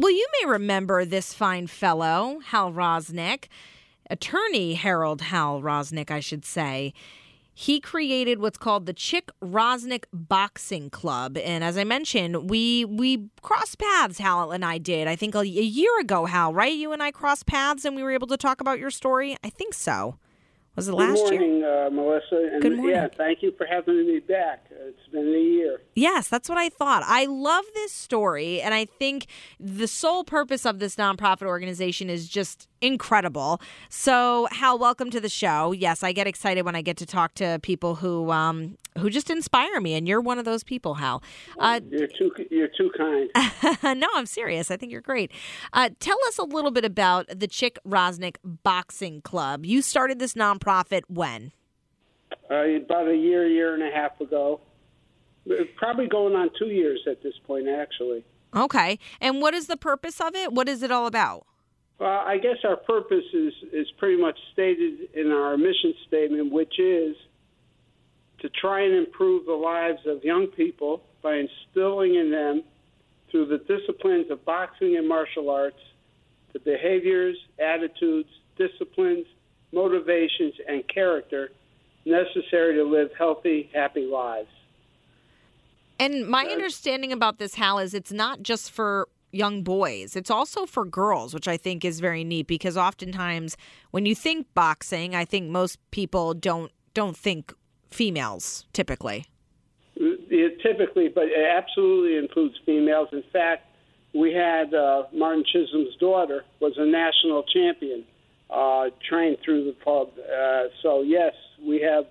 Well, you may remember this fine fellow, Hal Rosnick, attorney Harold Hal Rosnick, I should say. He created what's called the Chick Rosnick Boxing Club. And as I mentioned, we crossed paths, Hal and I did. I think a year ago, Hal, right? You and I crossed paths and we were able to talk about your story? I think so. Was it last year? Good morning, Melissa. And Good morning. Yeah, thank you for having me back. It's been a year. Yes, that's what I thought. I love this story, and I think the sole purpose of this nonprofit organization is just incredible. So, Hal, welcome to the show. Yes, I get excited when I get to talk to people who just inspire me, and you're one of those people, Hal. You're too kind. No, I'm serious. I think you're great. Tell us a little bit about the Chick Rosnick Boxing Club. You started this nonprofit when? About a year and a half ago. Probably going on 2 years at this point, actually. Okay. And what is the purpose of it? What is it all about? Well, I guess our purpose is pretty much stated in our mission statement, which is to try and improve the lives of young people by instilling in them, through the disciplines of boxing and martial arts, the behaviors, attitudes, disciplines, motivations, and character necessary to live healthy, happy lives. And my understanding about this, Hal, is it's not just for young boys. It's also for girls, which I think is very neat because oftentimes when you think boxing, I think most people don't think females typically. Typically, but it absolutely includes females. In fact, we had Martin Chisholm's daughter was a national champion, trained through the club. So yes, we have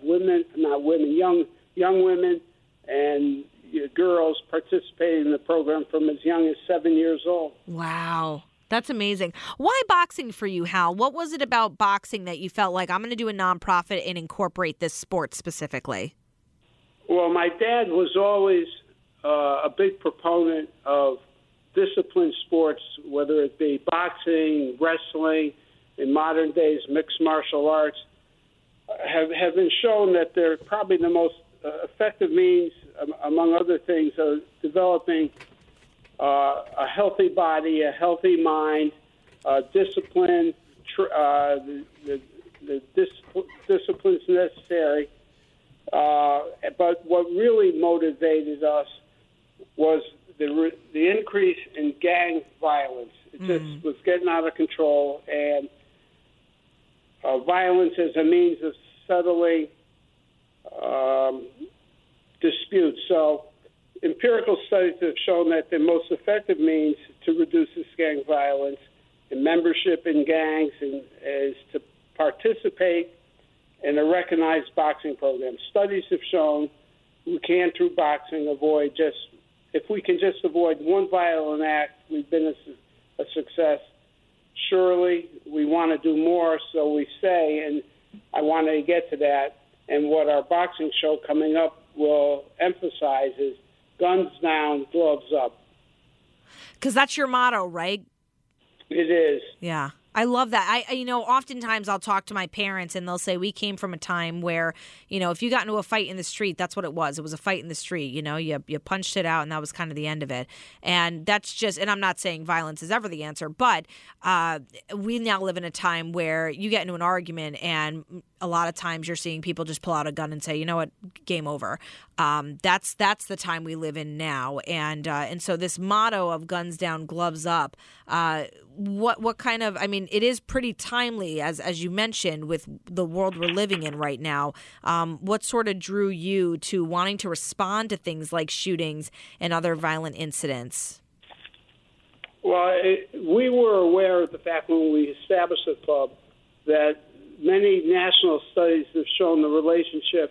young women and girls participating in the program from as young as 7 years old. Wow. That's amazing. Why boxing for you, Hal? What was it about boxing that you felt like I'm going to do a nonprofit and incorporate this sport specifically? Well, my dad was always a big proponent of disciplined sports, whether it be boxing, wrestling, in modern days mixed martial arts, have been shown that they're probably the most effective means, among other things, of developing a healthy body, a healthy mind, discipline, the disciplines necessary. But what really motivated us was the increase in gang violence. It just was getting out of control, and violence as a means of settling disputes. So empirical studies have shown that the most effective means to reduce this gang violence and membership in gangs is to participate in a recognized boxing program. Studies have shown we can, through boxing, if we can just avoid one violent act, we've been a success. Surely we want to do more, so we say, and I want to get to that. And what our boxing show coming up will emphasize is guns down, gloves up. Because that's your motto, right? It is. Yeah. I love that. Oftentimes I'll talk to my parents and they'll say we came from a time where, if you got into a fight in the street, that's what it was. It was a fight in the street. You punched it out and that was kind of the end of it. And that's just, and I'm not saying violence is ever the answer, but we now live in a time where you get into an argument and a lot of times you're seeing people just pull out a gun and say, you know what, game over. That's the time we live in now. And so this motto of guns down, gloves up, what kind of, it is pretty timely, as you mentioned, with the world we're living in right now. What sort of drew you to wanting to respond to things like shootings and other violent incidents? Well, we were aware of the fact when we established the club that many national studies have shown the relationship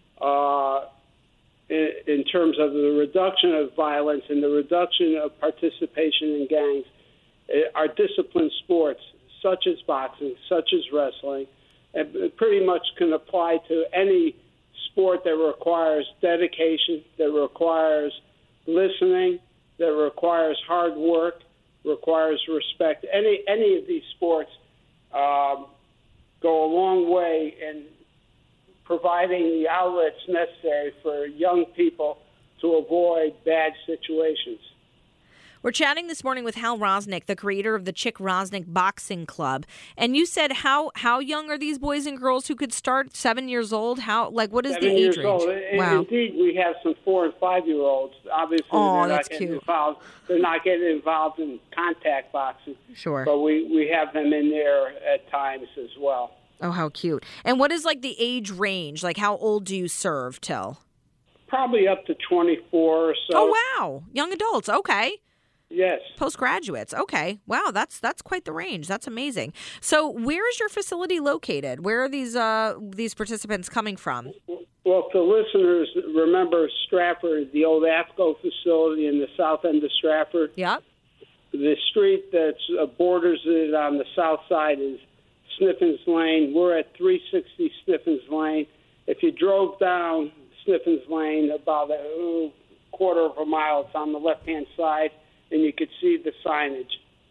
in terms of the reduction of violence and the reduction of participation in gangs are disciplined sports, such as boxing, such as wrestling, and it pretty much can apply to any sport that requires dedication, that requires listening, that requires hard work, requires respect. Any of these sports go a long way in providing the outlets necessary for young people to avoid bad situations. We're chatting this morning with Hal Rosnick, the creator of the Chick Rosnick Boxing Club. And you said how young are these boys and girls who could start? 7 years old? What is the age range? Old. Wow. Indeed, we have some 4 and 5 year olds. Obviously, they're not getting involved. They're not getting involved in contact boxing. Sure. But we have them in there at times as well. Oh, how cute. And what is like the age range? Like how old do you serve till? Probably up to 24 or so. Oh, wow. Young adults. Okay. Yes. Postgraduates. Okay. Wow, that's quite the range. That's amazing. So where is your facility located? Where are these participants coming from? Well, if the listeners remember Stratford, the old AFCO facility in the south end of Stratford. Yep. The street that borders it on the south side is Sniffens Lane. We're at 360 Sniffens Lane. If you drove down Sniffens Lane about a quarter of a mile, it's on the left-hand side, and you could see the signage.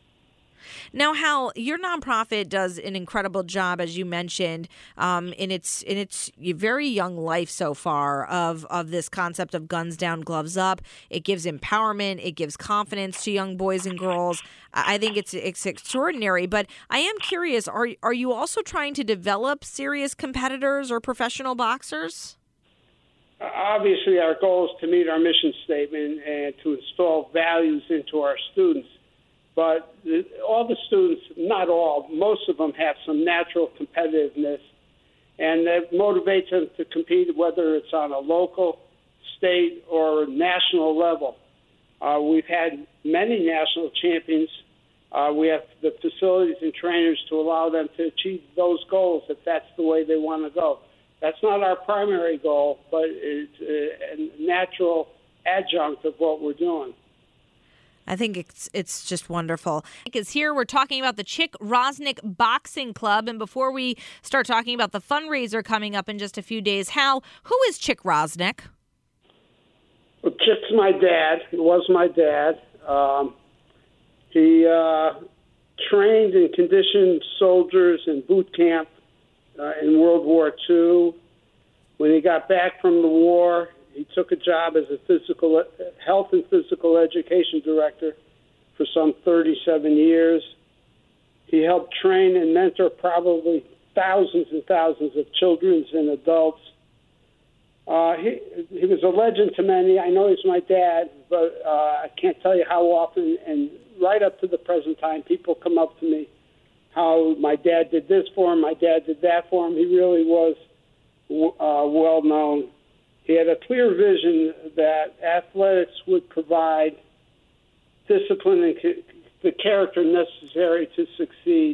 Now, Hal, your nonprofit does an incredible job, as you mentioned, in its very young life so far of this concept of guns down, gloves up. It gives empowerment. It gives confidence to young boys and girls. I think it's extraordinary. But I am curious, are you also trying to develop serious competitors or professional boxers? Obviously, our goal is to meet our mission statement and to install values into our students. But all the students, not all, most of them have some natural competitiveness, and that motivates them to compete, whether it's on a local, state, or national level. We've had many national champions. We have the facilities and trainers to allow them to achieve those goals if that's the way they want to go. That's not our primary goal, but it's a natural adjunct of what we're doing. I think it's just wonderful. Because here we're talking about the Chick Rosnick Boxing Club, and before we start talking about the fundraiser coming up in just a few days, Hal, who is Chick Rosnick? Well, Chick's my dad. He was my dad. He trained and conditioned soldiers in boot camp in World War II. When he got back from the war, he took a job as a health and physical education director for some 37 years. He helped train and mentor probably thousands and thousands of children and adults. He was a legend to many. I know he's my dad, but I can't tell you how often, and right up to the present time, people come up to me how my dad did this for him, my dad did that for him. He really was well known. He had a clear vision that athletics would provide discipline and the character necessary to succeed.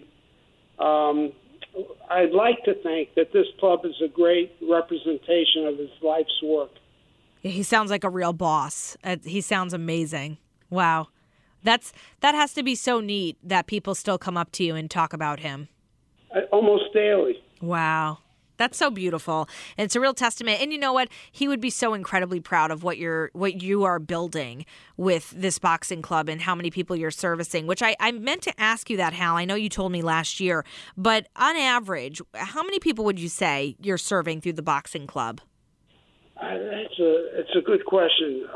I'd like to think that this club is a great representation of his life's work. He sounds like a real boss. He sounds amazing. Wow. That has to be so neat that people still come up to you and talk about him. Almost daily. Wow. That's so beautiful. And it's a real testament. And you know what? He would be so incredibly proud of what you are building with this boxing club and how many people you're servicing, which I meant to ask you that, Hal. I know you told me last year, but on average, how many people would you say you're serving through the boxing club? It's a good question.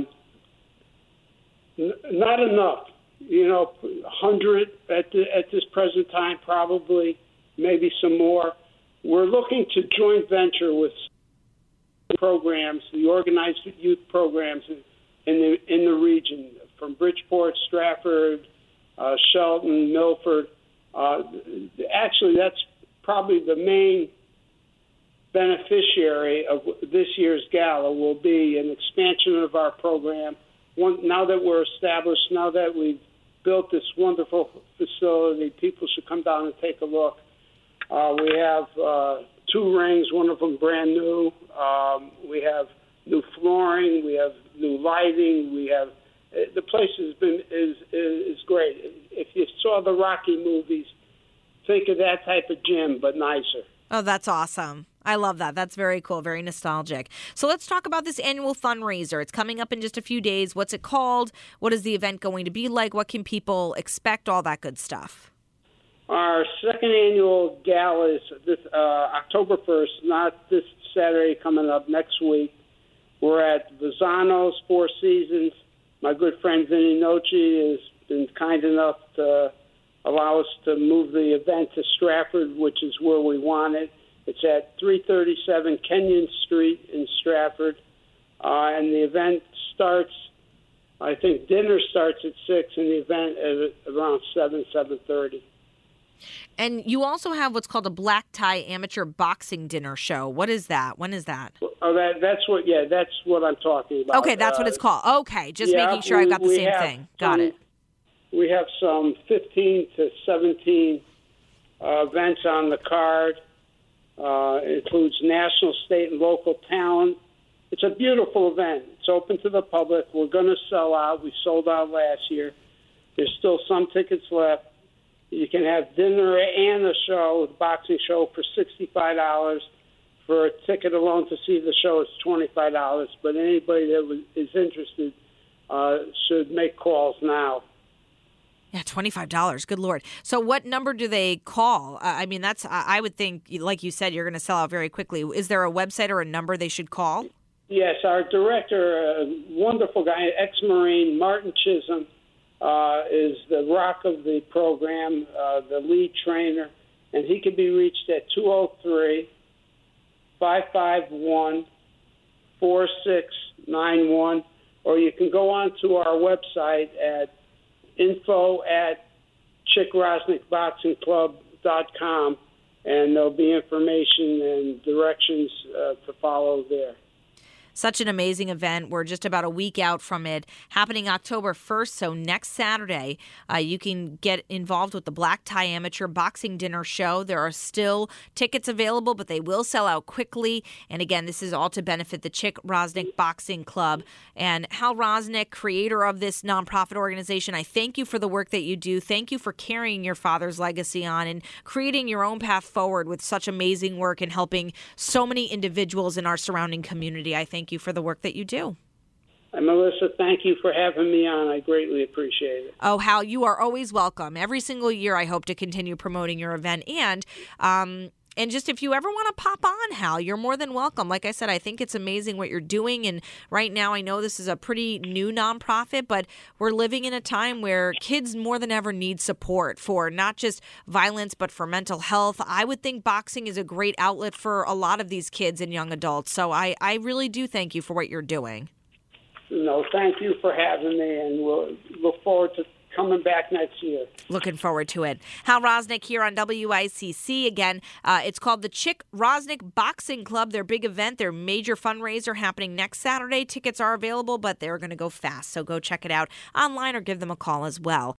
Not enough. 100 at this present time, probably, maybe some more. We're looking to joint venture with programs, the organized youth programs in the region, from Bridgeport, Stratford, Shelton, Milford. Actually, that's probably the main beneficiary of this year's gala will be an expansion of our program. Now that we're established, now that we've built this wonderful facility, people should come down and take a look. We have 2 rings, one of them brand new. We have new flooring. We have new lighting. We have the place is great. If you saw the Rocky movies, think of that type of gym, but nicer. Oh, that's awesome. I love that. That's very cool, very nostalgic. So let's talk about this annual fundraiser. It's coming up in just a few days. What's it called? What is the event going to be like? What can people expect? All that good stuff. Our second annual gala is this October 1st, not this Saturday coming up, next week. We're at Visano's Four Seasons My good friend Vinny Noce has been kind enough to allow us to move the event to Stratford, which is where we want it. It's at 337 Kenyon Street in Stratford, and the event starts, I think dinner starts at 6 and the event at around 7:30. And you also have what's called a black tie amateur boxing dinner show. What is that? When is that? Oh, that's what I'm talking about. Okay, that's what it's called. Okay, just making sure I got the same thing. Got it. We have some 15 to 17 events on the card. It includes national, state, and local talent. It's a beautiful event. It's open to the public. We're going to sell out. We sold out last year. There's still some tickets left. You can have dinner and a show, the boxing show, for $65. For a ticket alone to see the show, it's $25. But anybody that is interested should make calls now. Yeah, $25. Good Lord. So what number do they call? I mean, I would think, like you said, you're going to sell out very quickly. Is there a website or a number they should call? Yes, our director, a wonderful guy, ex-Marine, Martin Chisholm, is the rock of the program, the lead trainer, and he can be reached at 203-551-4691, or you can go on to our website at info@chickrosnickboxingclub.com, and there'll be information and directions to follow there. Such an amazing event. We're just about a week out from it, happening October 1st. So next Saturday, you can get involved with the Black Tie Amateur Boxing Dinner Show. There are still tickets available, but they will sell out quickly. And again, this is all to benefit the Chick Rosnick Boxing Club. And Hal Rosnick, creator of this nonprofit organization, I thank you for the work that you do. Thank you for carrying your father's legacy on and creating your own path forward with such amazing work and helping so many individuals in our surrounding community. I thank you for the work that you do. And Melissa, thank you for having me on. I greatly appreciate it. Oh, Hal, you are always welcome. Every single year I hope to continue promoting your event. And just if you ever want to pop on, Hal, you're more than welcome. Like I said, I think it's amazing what you're doing. And right now, I know this is a pretty new nonprofit, but we're living in a time where kids more than ever need support for not just violence, but for mental health. I would think boxing is a great outlet for a lot of these kids and young adults. So I really do thank you for what you're doing. No, thank you for having me, and we'll look forward to coming back next year. Looking forward to it. Hal Rosnick here on WICC. Again, it's called the Chick Rosnick Boxing Club. Their big event, their major fundraiser happening next Saturday. Tickets are available, but they're going to go fast. So go check it out online or give them a call as well.